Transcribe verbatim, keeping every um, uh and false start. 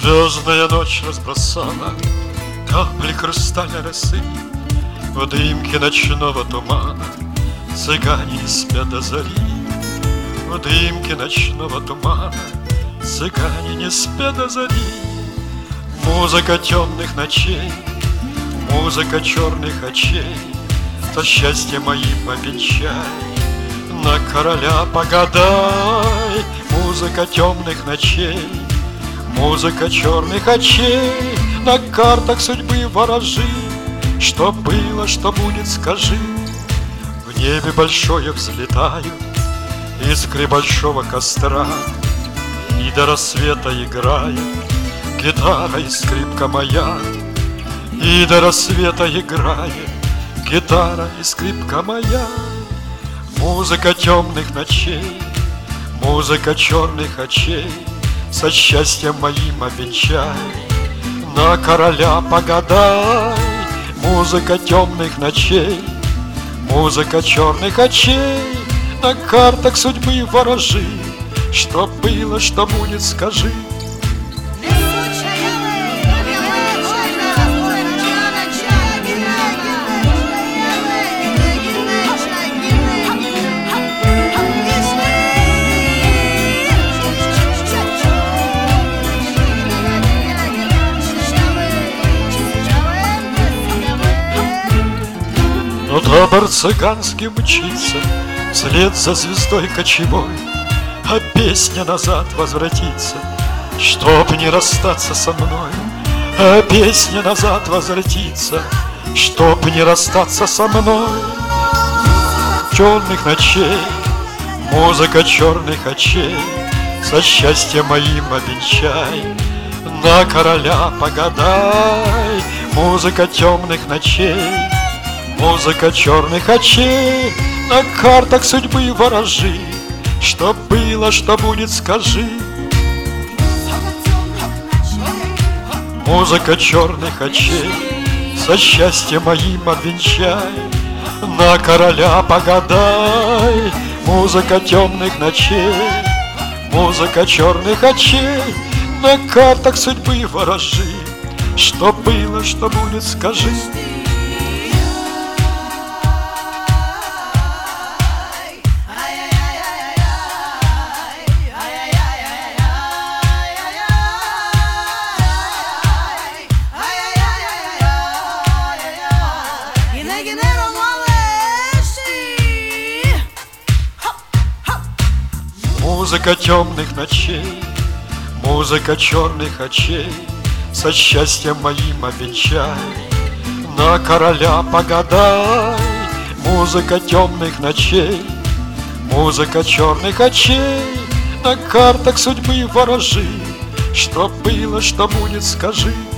Звездная ночь разбросала капли хрустальной росы в дымке ночного тумана. Цыгане не спят до зари. В дымке ночного тумана цыгане не спят до зари. Музыка темных ночей, музыка черных очей, за счастье моим обещай, на короля погадай. Музыка темных ночей, музыка черных очей, на картах судьбы ворожи. Что было, что будет, скажи. В небе большое взлетают искры большого костра, и до рассвета играет гитара и скрипка моя. И до рассвета играет гитара и скрипка моя. Музыка темных ночей, музыка черных очей, со счастьем моим обвенчай, на короля погадай. Музыка темных ночей, музыка черных очей, на картах судьбы ворожи. Что было, что будет, скажи. Но табор цыганский мчится вслед за звездой кочевой, а песня назад возвратится, чтоб не расстаться со мной. А песня назад возвратится, чтоб не расстаться со мной. Черных ночей, музыка черных очей, со счастьем моим обвенчай, на короля погадай. Музыка темных ночей, музыка черных очей, на картах судьбы ворожи. Что было, что будет, скажи. Музыка черных очей, со счастьем моим обвенчай, на короля погадай. Музыка темных ночей, музыка черных очей, на картах судьбы ворожи. Что было, что будет, скажи. Музыка темных ночей, музыка черных очей, со счастьем моим обвенчай, на короля погадай. Музыка темных ночей, музыка черных очей, на картах судьбы ворожи. Что было, что будет, скажи.